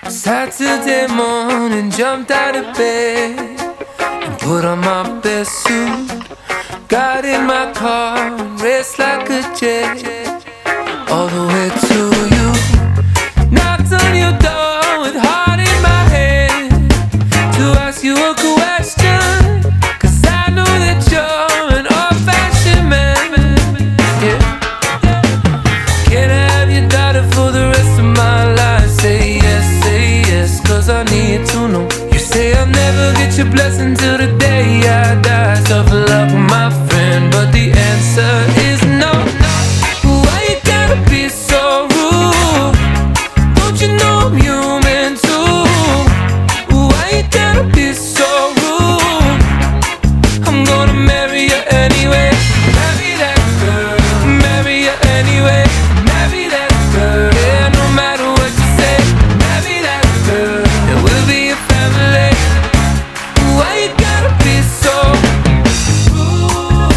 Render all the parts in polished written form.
Saturday morning, jumped out of bed and put on my best suit. Got in my car and raced like a jet all the way to you. Knocked on your door with heart in my head to ask you a question, 'cause I know that you're an old-fashioned man. Yeah. Can I have your daughter for the rest of my life? Say yes, 'cause I need to know. You say I'll never get your blessing till the day I die. Tough luck, my friend, but the answer is no. Why you gotta be so rude? Don't you know I'm human too? Why you gotta be so rude? I'm gonna marry you anyway. Marry that girl, marry you anyway. Marry that girl, yeah, no matter what you say. Marry that girl, and we'll be a family. Why you gotta be so rude?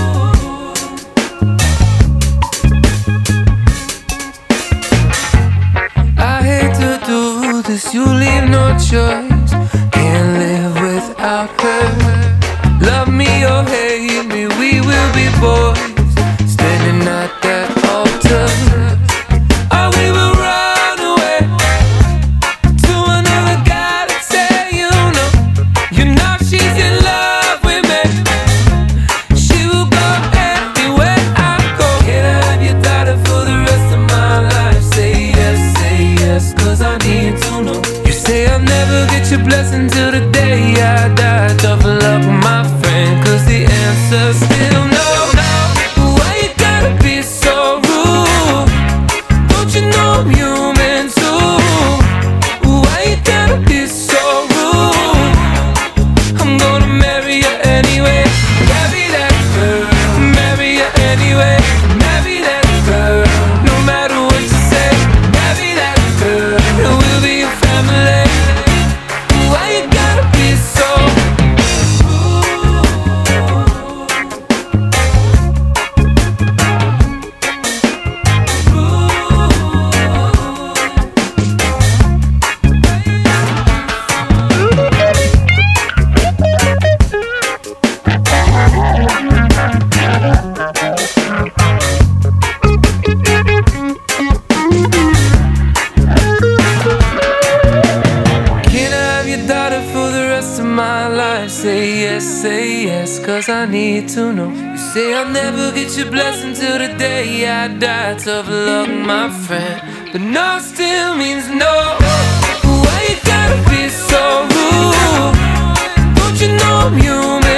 I hate to do this, you leave no choice. Can't live without her. Love me or hate me, we will be boys, standing at that altar. Or we will run away to another guy that say you know she's in love with me. She will go anywhere I go. Can I have your daughter for the rest of my life? Say yes, 'cause I need to know. You say I'll never get your blessing till the day I die. Tough luck, my friend, 'cause the answer's still no. Why you gotta be so rude? Don't you know I'm human too? Why you gotta be so rude? I'm gonna marry you anyway. Marry that girl, marry you anyway. Marry that girl, no matter what you say. Marry that girl, and we'll be a family. Why you gotta be so rude? Can I have your daughter for the rest of my life? Say yes, 'cause I need to know. You say I'll never get your blessing till the day I die. Tough luck, my friend, but no still means no. Why you gotta be so rude? Don't you know I'm human?